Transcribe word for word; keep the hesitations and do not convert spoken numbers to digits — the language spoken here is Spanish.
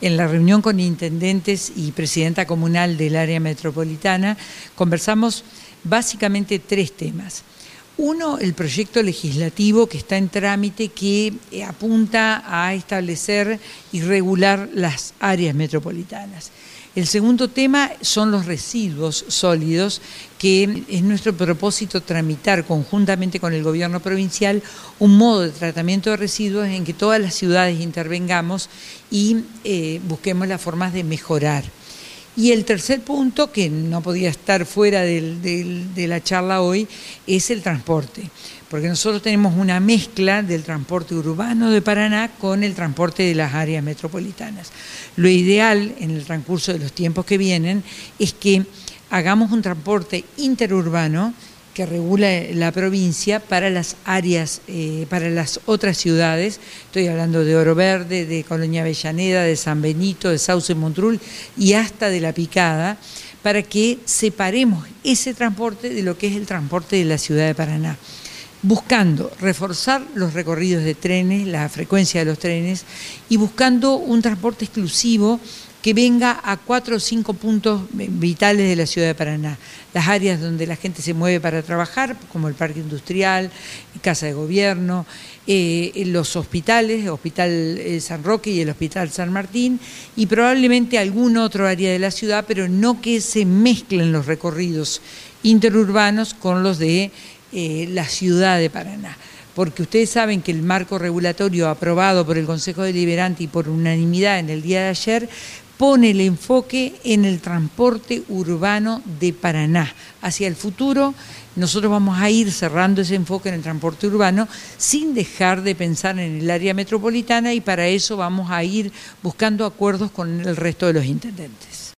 en la reunión con intendentes y presidenta comunal del área metropolitana, conversamos básicamente tres temas. Uno, el proyecto legislativo que está en trámite que apunta a establecer y regular las áreas metropolitanas. El segundo tema son los residuos sólidos, que es nuestro propósito tramitar conjuntamente con el gobierno provincial un modo de tratamiento de residuos en que todas las ciudades intervengamos y eh, busquemos las formas de mejorar. Y el tercer punto, que no podía estar fuera del, del, de la charla hoy, es el transporte. Porque nosotros tenemos una mezcla del transporte urbano de Paraná con el transporte de las áreas metropolitanas. Lo ideal en el transcurso de los tiempos que vienen es que hagamos un transporte interurbano que regula la provincia para las áreas, eh, para las otras ciudades. Estoy hablando de Oro Verde, de Colonia Avellaneda, de San Benito, de Sauce Montrul y hasta de La Picada, para que separemos ese transporte de lo que es el transporte de la ciudad de Paraná, buscando reforzar los recorridos de trenes, la frecuencia de los trenes, y buscando un transporte exclusivo que venga a cuatro o cinco puntos vitales de la ciudad de Paraná. Las áreas donde la gente se mueve para trabajar, como el Parque Industrial, Casa de Gobierno, eh, los hospitales, el Hospital San Roque y el Hospital San Martín, y probablemente algún otro área de la ciudad, pero no que se mezclen los recorridos interurbanos con los de eh, la ciudad de Paraná. Porque ustedes saben que el marco regulatorio aprobado por el Consejo Deliberante y por unanimidad en el día de ayer pone el enfoque en el transporte urbano de Paraná. Hacia el futuro nosotros vamos a ir cerrando ese enfoque en el transporte urbano sin dejar de pensar en el área metropolitana, y para eso vamos a ir buscando acuerdos con el resto de los intendentes.